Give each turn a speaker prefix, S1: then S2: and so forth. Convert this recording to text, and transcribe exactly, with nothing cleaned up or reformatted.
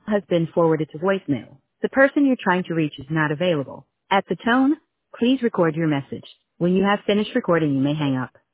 S1: has been forwarded to voicemail. The person you're trying to reach is not available. At the tone, please record your message. When you have finished recording, you may hang up.